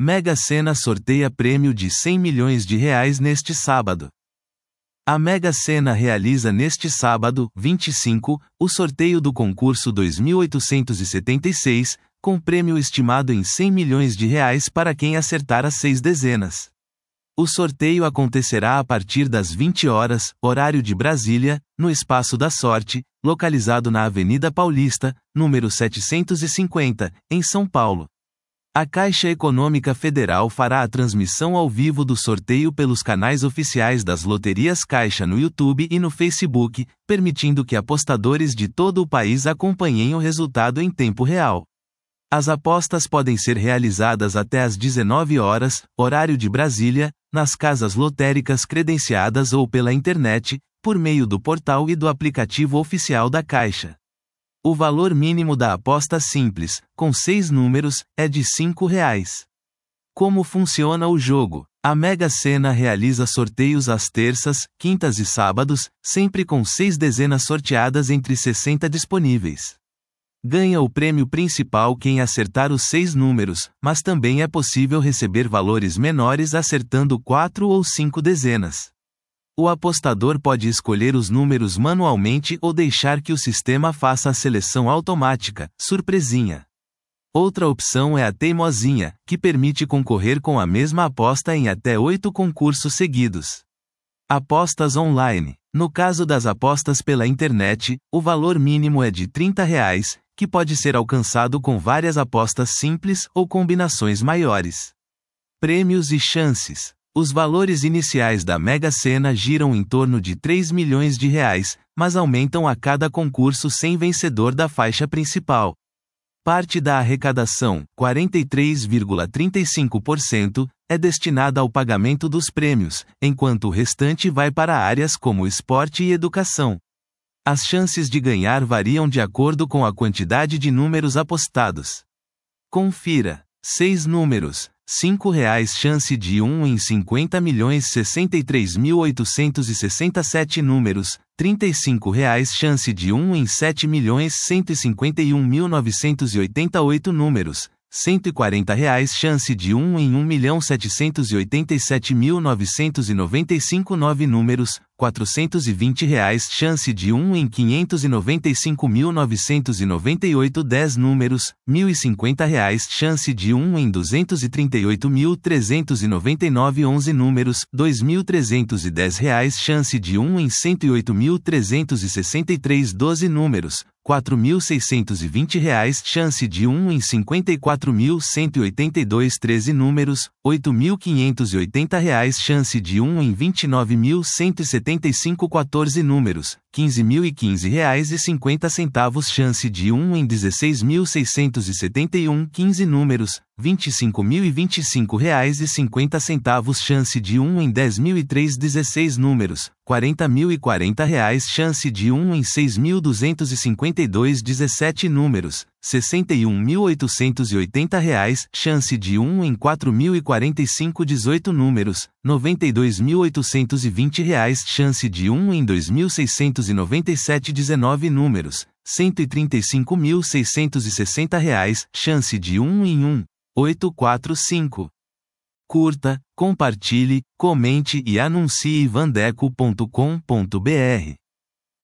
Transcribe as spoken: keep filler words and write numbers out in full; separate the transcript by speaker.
Speaker 1: Mega Sena sorteia prêmio de cem milhões de reais neste sábado. A Mega Sena realiza neste sábado, vinte e cinco, o sorteio do concurso dois mil oitocentos e setenta e seis, com prêmio estimado em cem milhões de reais para quem acertar as seis dezenas. O sorteio acontecerá a partir das vinte horas, horário de Brasília, no Espaço da Sorte, localizado na Avenida Paulista, número setecentos e cinquenta, em São Paulo. A Caixa Econômica Federal fará a transmissão ao vivo do sorteio pelos canais oficiais das Loterias Caixa no YouTube e no Facebook, permitindo que apostadores de todo o país acompanhem o resultado em tempo real. As apostas podem ser realizadas até às dezenove horas, horário de Brasília, nas casas lotéricas credenciadas ou pela internet, por meio do portal e do aplicativo oficial da Caixa. O valor mínimo da aposta simples, com seis números, é de cinco reais. Como funciona o jogo? A Mega Sena realiza sorteios às terças, quintas e sábados, sempre com seis dezenas sorteadas entre sessenta disponíveis. Ganha o prêmio principal quem acertar os seis números, mas também é possível receber valores menores acertando quatro ou cinco dezenas. O apostador pode escolher os números manualmente ou deixar que o sistema faça a seleção automática, surpresinha. Outra opção é a teimosinha, que permite concorrer com a mesma aposta em até oito concursos seguidos. Apostas online. No caso das apostas pela internet, o valor mínimo é de trinta reais, que pode ser alcançado com várias apostas simples ou combinações maiores. Prêmios e chances. Os valores iniciais da Mega Sena giram em torno de três milhões de reais, mas aumentam a cada concurso sem vencedor da faixa principal. Parte da arrecadação, quarenta e três vírgula trinta e cinco por cento, é destinada ao pagamento dos prêmios, enquanto o restante vai para áreas como esporte e educação. As chances de ganhar variam de acordo com a quantidade de números apostados. Confira. seis números. cinco reais chance de um em cinquenta milhões sessenta e três mil oitocentos e sessenta e sete números, trinta e cinco reais chance de um em sete milhões cento e cinquenta e um mil novecentos e oitenta e oito números, cento e quarenta reais chance de um em um milhão setecentos e oitenta e sete mil novecentos e noventa e cinco nove números, quatrocentos e vinte reais chance de um em quinhentos e noventa e cinco mil novecentos e noventa e oito dez números, mil e cinquenta reais chance de um em duzentos e trinta e oito mil trezentos e noventa e nove onze números, dois mil trezentos e dez reais chance de um em cento e oito mil trezentos e sessenta e três doze números, quatro mil seiscentos e vinte reais chance de um em cinquenta e quatro mil cento e oitenta e dois treze números, oito mil quinhentos e oitenta reais chance de um em vinte e nove mil cento e setenta e cinco quatorze números, quinze mil e quinze reais e cinquenta centavos chance de um em dezesseis mil seiscentos e setenta e um quinze números, vinte e cinco mil e vinte e cinco reais e cinquenta centavos chance de um em dez mil e três dezesseis números, quarenta mil e quarenta reais chance de um em seis mil duzentos e cinquenta e dois dezessete números, sessenta e um mil oitocentos e oitenta reais chance de um em quatro mil e quarenta e cinco dezoito números, noventa e dois mil oitocentos e vinte reais chance de um em dois mil seiscentos e noventa e sete dezenove números, cento e trinta e cinco mil seiscentos e sessenta reais chance de um em um, oito quatro cinco. Curta, compartilhe, comente e anuncie vandeco ponto com ponto br.